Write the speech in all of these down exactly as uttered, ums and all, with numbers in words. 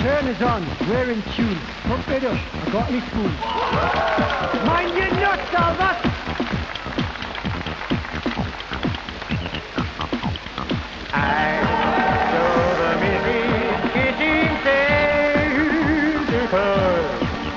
Turn is on, we're in tune. Pump it up, I got me spoon. Mind your nuts, Albert! I saw the missus kissing Santa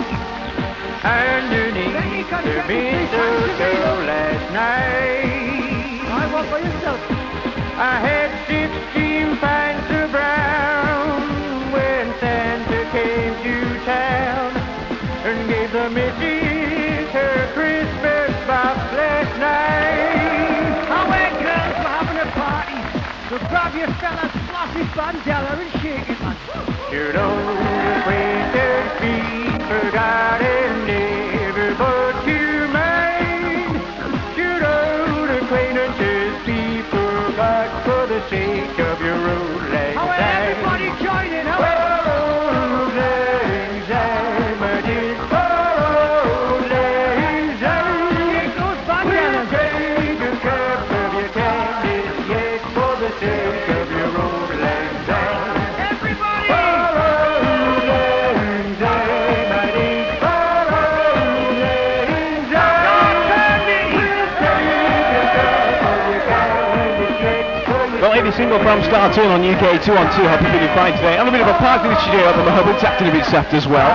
underneath the mistletoe last night. I want for yourself. I had sixteen pints of brown when Santa came to town and gave the missus her Christmas box last night. Away, girls, we're having a party. So grab your fella's flossy bandana and shake it, man. Should old acquaintance be forgotten, never but to mind? Should old acquaintances be forgot for the sake of your old lang How syne? everybody join in, how Old lang syne, my dear, old lang syne. Shake those bandanas. Take a cup of your candy, yet for the sake of your old lang syne. Everybody! Old lang syne, my dear, old lang syne. We'll take a cup of your candy, yet for the Well, any single from start in on U K two on two. Hope you're feeling fine today. I'm a bit of a party this year, but I hope it's acting a bit soft as well.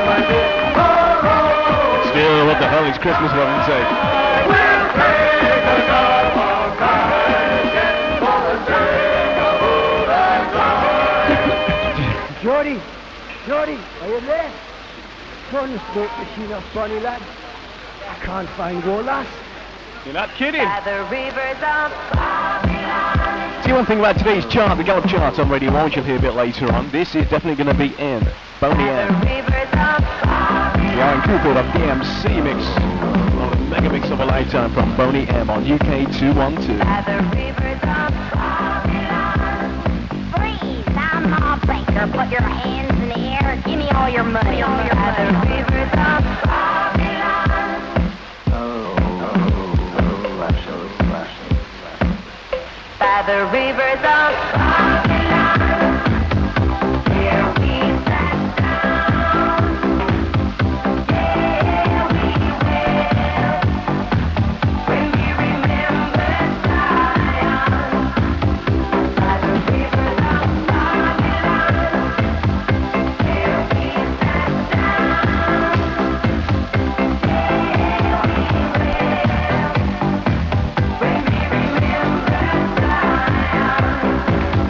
Still, what the hell is Christmas, for heaven's sake? Jody, Jody, are you there? Turn the smoke machine off, Bonnie lad. I can't find your lass. You're not kidding. By the rivers of Babylon. See one thing about today's chart, the Gallup chart on Radio one, which you'll hear a bit later on. This is definitely going to be in Boney By the M. rivers of Babylon. The Aaron Cooper of the M C mix. On a mega mix of a lifetime from Boney M on U K two one two. By the rivers of Babylon. Freeze, I'm a banker. Put your hands in the air. Give me all your money. All your By the rivers of Babylon. By the rivers of Babylon, here we sat down. Yeah, we will, when we remember Zion. By the rivers of Babylon, here we sat down. Yeah, we will, when we remember Zion.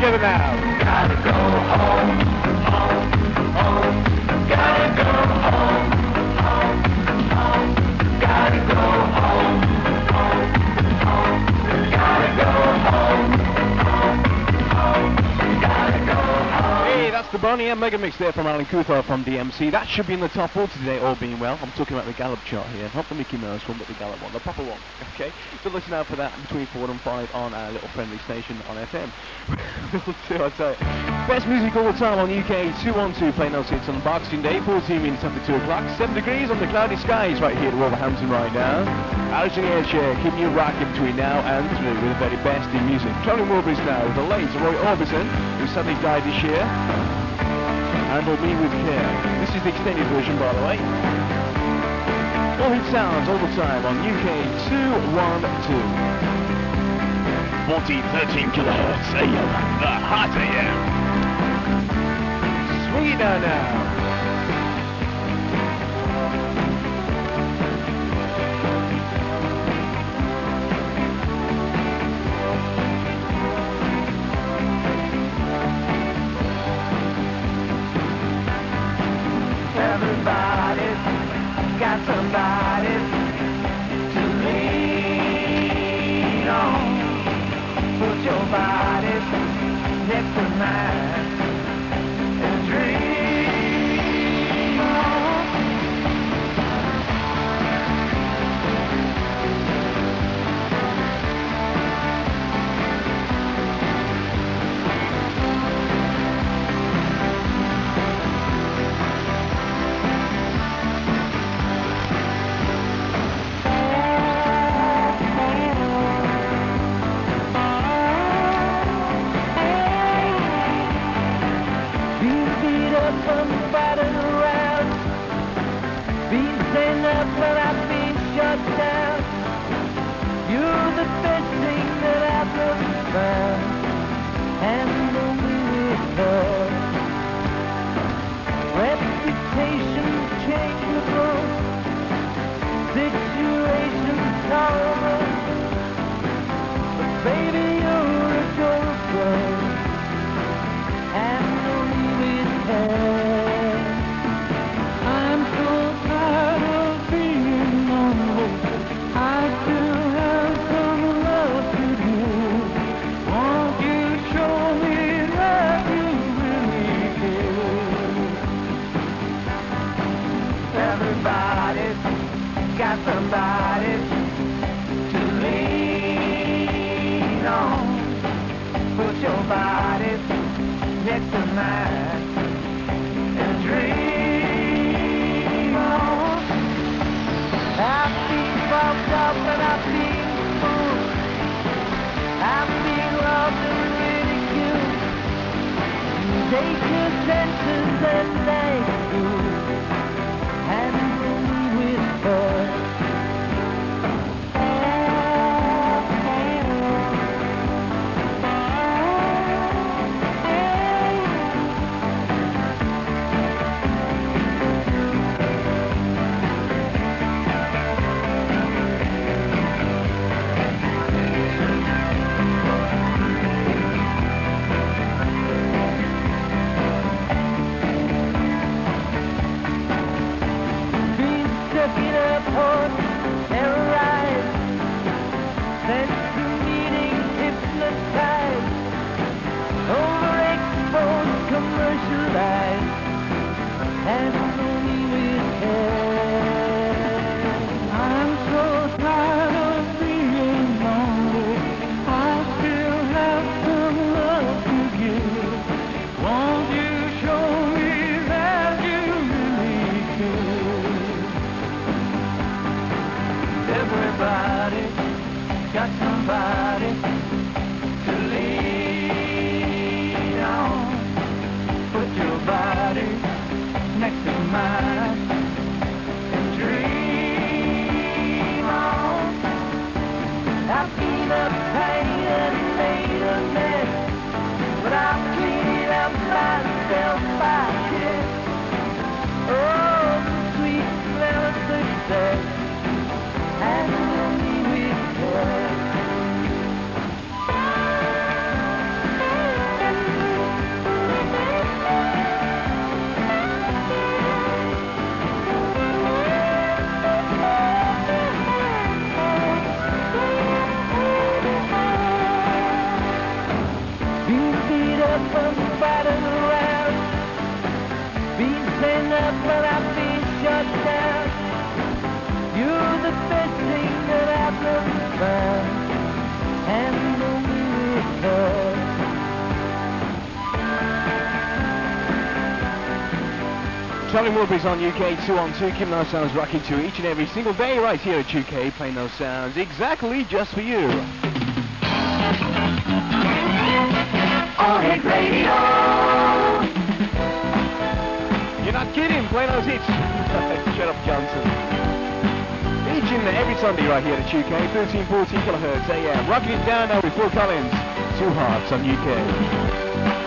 together now. Gotta go home, home, home. Gotta go home, home, home. Gotta go home, home, home. Gotta go home, home, home. Gotta go home. Hey, that's the Bonnie M Mega Mix there from Alan Kuthar from D M C. That should be in the top forty today, all being well. I'm talking about the Gallup chart here, not the Mickey Mouse one, but the Gallup one, the proper one. Okay, so listen out for that between four and five on our little friendly station on F M. We'll see what I tell you. Best music all the time on U K two one two, playing those hits on Boxing Day, fourteen minutes after two o'clock, seven degrees on the cloudy skies right here at Wolverhampton right now. Alison Ayrshire keeping you rocking between now and three with the very best in music. Tony Wilburys now with the late Roy Orbison, who sadly died this year. Handle Me With Care. This is the extended version, by the way. All hit sounds all the time on U K two one two. fourteen thirteen kilohertz A M, the hot A M. Swing it down now. Everybody's got somebody to lean on. Put your body next to mine and dream on. Battered around, been stand up when I've been shut down. You're the best thing that I've ever found, and only with love. Reputation's changeable, situation's horrible, but baby you're adorable, and only with love. Got somebody to lean on. Put your body next to mine and dream on. I've been bumped up and I've been fooled. I've been robbed and ridiculed. Take your senses and thank you. And only with her. Travelling Wilburys on U K two on two, keeping those sounds rocking to each and every single day right here at U K, playing those sounds exactly just for you. On Hit Radio. You're not kidding, playing those hits. Shut up, Johnson. Each and every Sunday right here at U K, thirteen fourteen kilohertz A M. Rocking it down now with Phil Collins, Two Hearts on U K.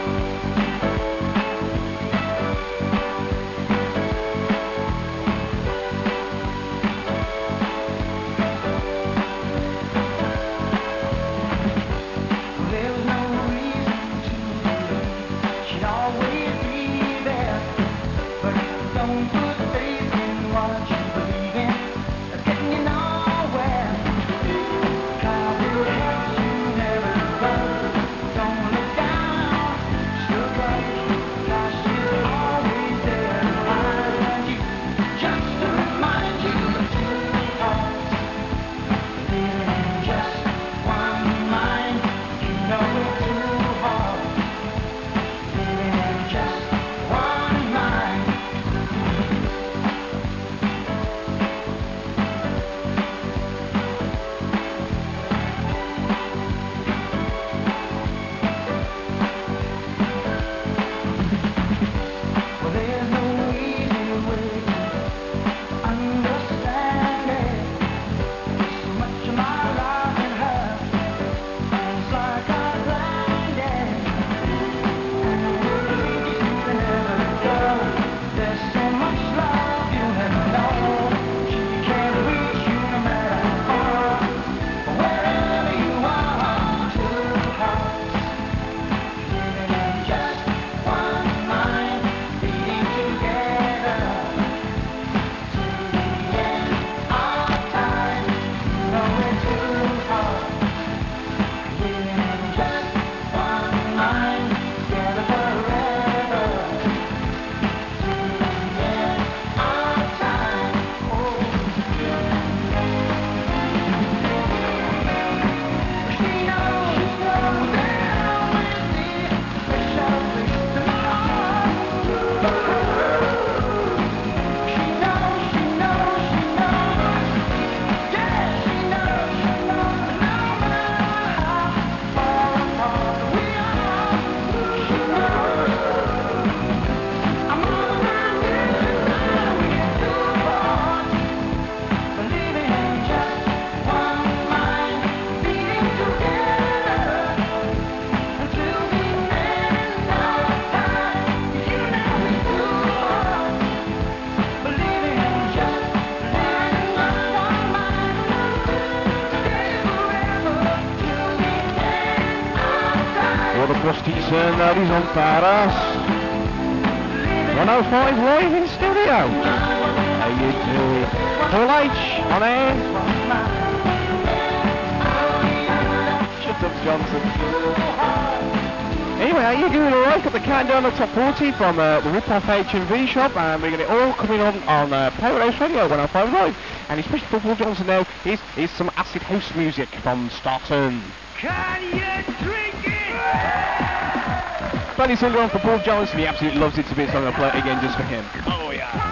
And that is on Paris. one oh five live in studio. How you doing? Paul H on air. Shut up, Johnson. Anyway, how you doing? Alright, got the countdown on the top forty from uh, the Rip-Off H and V shop, and we're going to all coming on on uh, Paradise Radio one oh five live. And especially for Paul Johnson now, here's, here's some acid house music from Starton. Can you drink it? Plenty of song on for Paul Johnson, he absolutely loves it to bits, so I'm going to play it again just for him. Oh yeah.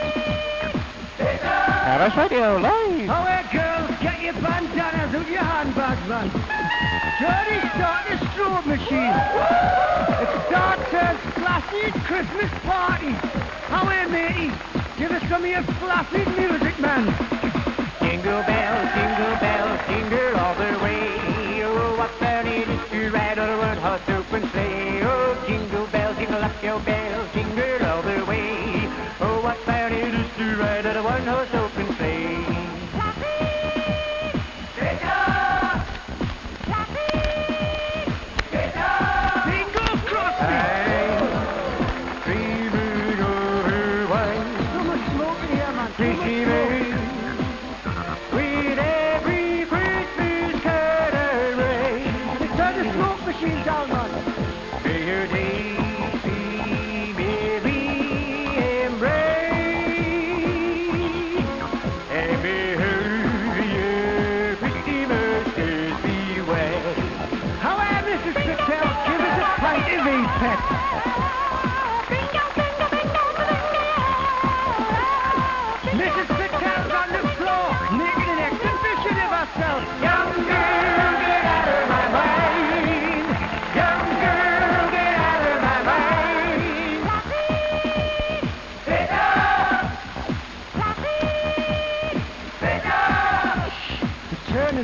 Paradise Radio live. Oh, hey, girls, get your bandanas out your handbags, man. Johnny, start the strobe machine. It starts a classy Christmas party. How hey, matey? Give us some of your classy music, man. Jingle bells, jingle bells, jingle all the way. Oh, what fun it is to ride on a one-horse open sleigh. Oh, jingle bells, jingle up your bells, jingle all the way. Oh, what fun it is to ride on a one-horse open sleigh.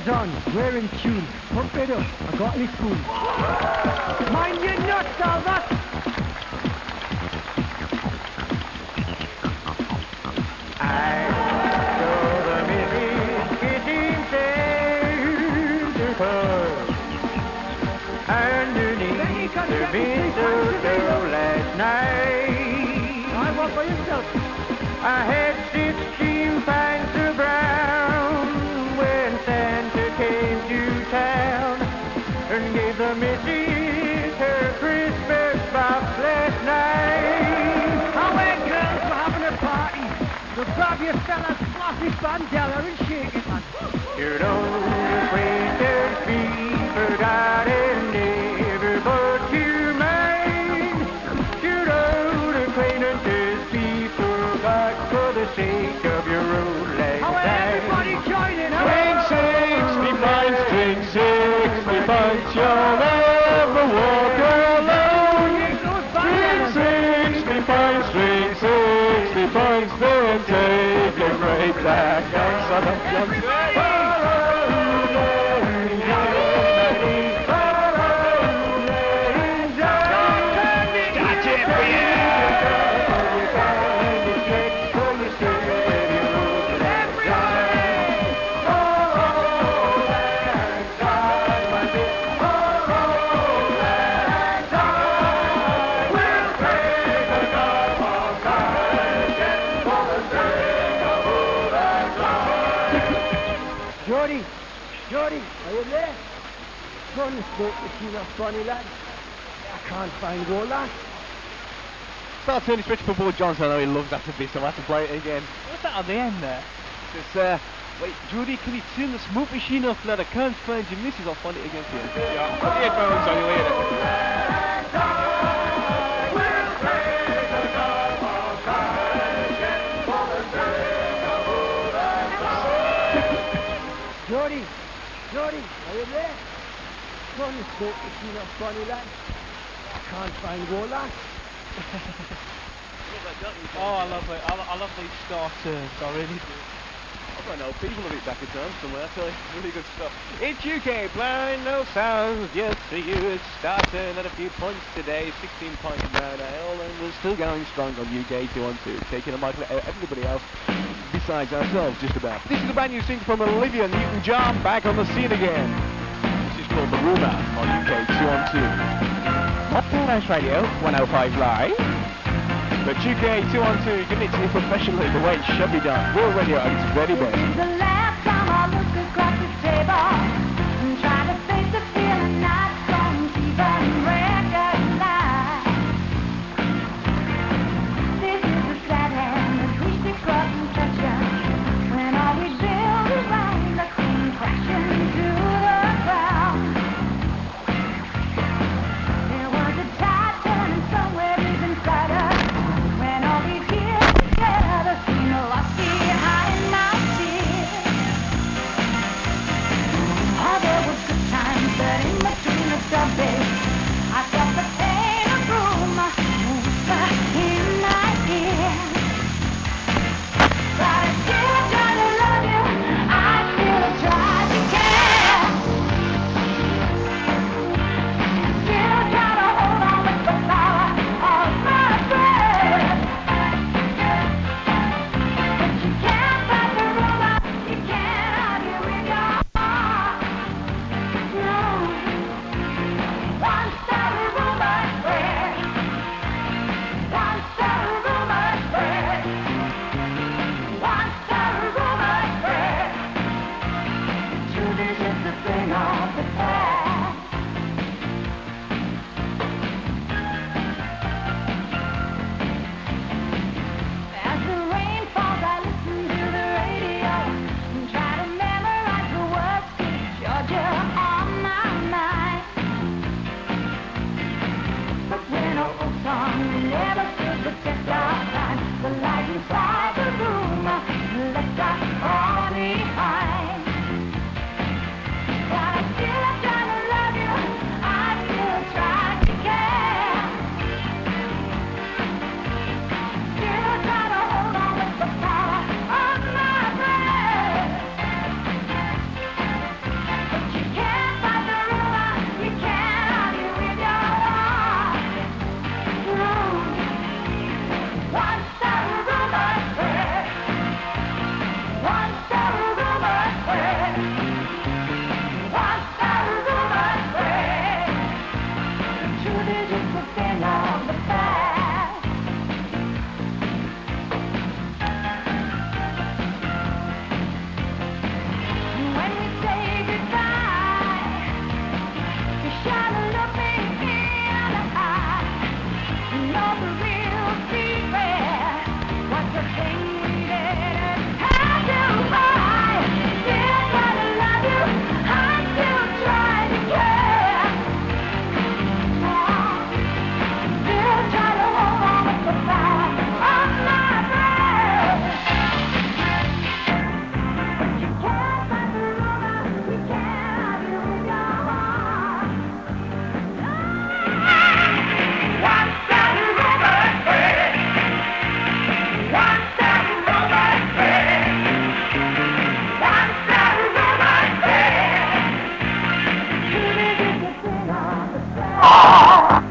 goes on. We're in tune. Pump it up. I got any spoon. Mind your nuts, Albert. I saw the missus getting sensible underneath the mistletoe last night. I walk by yourself. I had sixteen pints of brown when Santa came to town and gave the missus her Christmas box last night. Away, girls, we're having a party. So grab your fella's flossy bandana and shake it, man. Your old acquaintance be forgotten, never but you mind. Your old acquaintances be forgot for the sake of your old last Away, time. everybody join in. String sixty pints, string sixty pints, you'll never walk alone. String sixty pints, string sixty pints, then take a great black axe on the Jordy, Jordy, are you there? Turn the smoke machine off, funny lad. I can't find your lad. Start turning switch for Paul Johnson. I know he loves that a bit, so I have to play it again. What's that on the end there? It's, uh, wait, Judy, can you turn the smoke machine off, lad? I can't find your missus. I'll find it again for you. Yeah, put the headphones on you later. Jordy, Jordy, are you there? Turn the smoke machine off, funny lad. I can't find your lad. Oh, I love it. I, lo- I love these star turns. I really do. I've got no people of it back in time somewhere, I tell you. Really good stuff. It's U K, blind, no sounds, just for you. It's starting at a few points today. sixteen points down ale, and we're still going strong on U K two on two. Taking a mark at everybody else besides ourselves, just about. This is a brand new single from Olivia Newton-John, back on the scene again. This is called The Rumour on U K two on two. Up Paradise Radio, one oh five Live. But U K two on two, giving it to you professionally the way it should be done. Real radio at its very best. This is the last time I look across the table and try to face the feeling not on T V and recognize. This is the sad hand that we stick up and touch us when all we build around the queen crashing to the ground. There was a tide turning somewhere deep inside us. When all we hear together seem lost behind my tears. Oh, there were good times, but in between the subways, I felt the pain of room whisper in my ear. But I still try to love you, I still try to care. Still try to hold on with the power of my breath. But you can't fight the rumor, you can't argue with your heart. No. Once the rumor spread, once the rumor spread, once the rumor spread, truth is just a thing of the past. As the rain falls, I listen to the radio and try to memorize the words to Georgia on my mind. But when an old song never stood the test of time, the light inside the room left us all behind. But I still try to What's that rumor say? Truth is just a thing of the past. When we say goodbye, you shine a look me in the eye. You know the real secret. What's the thing we did? How do I still try to love you? I still try to care. Still try to hold on with the power of my breath. But you can't fight the rumor. We can't have you go on. What's that rumor say? What's that rumor say? What's that rumor say? Truth is just a thing of the past.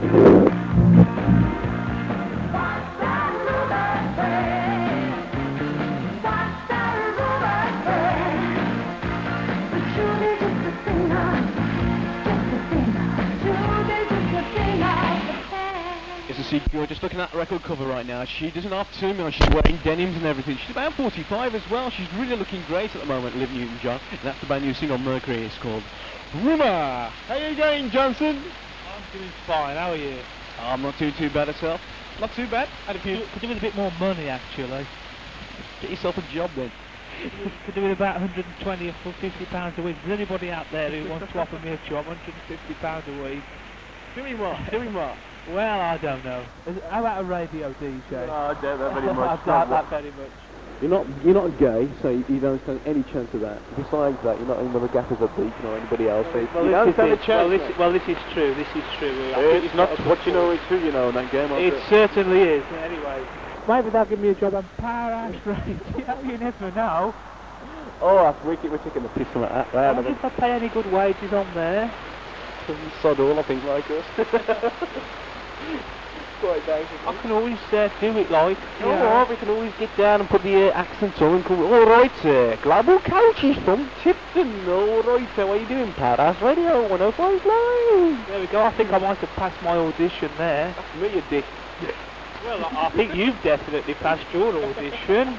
What's that rumor say? What's that rumor say? The truth is just a thing of, just a thing of, truth is just a thing of the past. Isn't she gorgeous? Looking at the record cover right now, she doesn't have too much. She's wearing denims and everything. She's about forty-five as well. She's really looking great at the moment, Liv Newton-John. And that's the brand new single Mercury. It's called Rumour. How you going, Johnson? I'm doing fine, how are you? Oh, I'm not doing too bad myself. Not too bad. Had a few. Could do with a bit more money, actually. Get yourself a job then. Could do with about one hundred twenty or fifty pounds a week. Is there anybody out there who wants to offer me a job, one hundred fifty pounds a week? Doing what? Doing what? Well, I don't know. Is- How about a radio D J? No, I doubt that very I much. doubt that very much. You're not, you're not gay, so you, you don't stand any chance of that. Besides that, you're not in with the gaffers at Beacon or anybody else. So Well, you this don't is, stand a it. chance. well, this, mate. well, this is true. This is true. I think It's you've not got a what good you know, point. it's who you know in that game. aren't It it? certainly is. Anyway, maybe they'll give me a job on Powerhouse Radio. You never know. Oh, that's wicked. We're taking the piss from that. I Right, wonder if they pay any good wages on there. sod all, I think, like us. Quite dangerous. I can always uh, do it like. Oh, alright, we can always get down and put the uh, accents on and call it, alright, uh, Global Coaches from Tipton, alright, how are you doing, Paradise Radio, one oh five Live? There we go. I think I might have passed my audition there. That's me, you dick. Well, I, I think you've definitely passed your audition.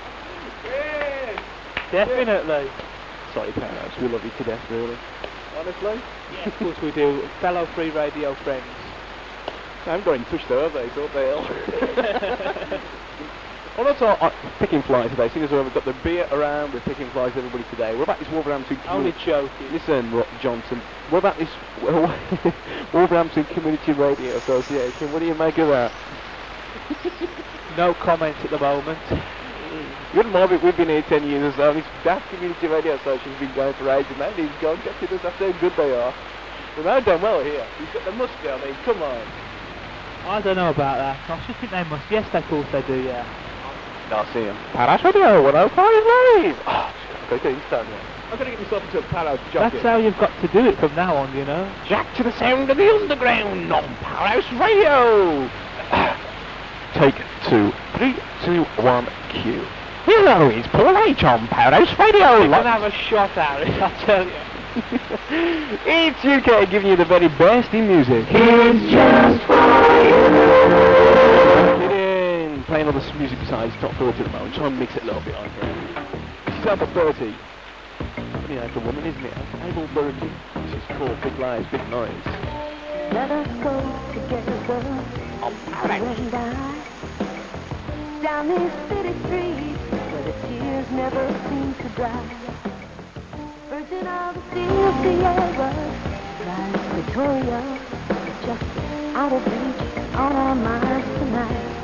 Definitely. Sorry, Paradise, we love you to death, really. Honestly? Yeah, of course we do. Fellow free radio friends. I haven't got in touch though, have they? So what the hell? Well, that's our uh, picking flies today. Seeing as we've got the beer around, we're picking flies everybody today. What about this Wolverhampton Only community? joking. Listen, Ro- Johnson, what about this Wolverhampton Community Radio Association? What do you make of that? No comment at the moment. You wouldn't mind it, we've been here ten years or so, and this daft Community Radio Association's been going for ages, and these guys get to us, that's how good they are. But they've done well here. You've got the mustard, I mean, come on. I don't know about that. I just think they must. Yes, of course they do, yeah. I see him. Paradise Radio, one oh five Live! Oh, I've got to get this down there. I've got to get myself into a Paradise jacket. That's how you've got to do it from now on, you know. Jack to the sound of the underground on Paradise Radio! Take two, three, two, one, cue. Hello, it's Paul H on Paradise Radio. You can have a shot at it, I tell you. It's U K giving you the very best in music. It's just for you. Kidding. Playing all this music besides top forty at the moment. Try and mix it a little bit on here. She's up at thirty. Funny like a woman, isn't it? Able thirty. She's called Big Lies, Big Noise. Let us go together, On you Paradise. and I, down these city streets where the tears never seem to dry. Virgin of the Sea of Sierra, like Victoria, just out of reach on our minds tonight.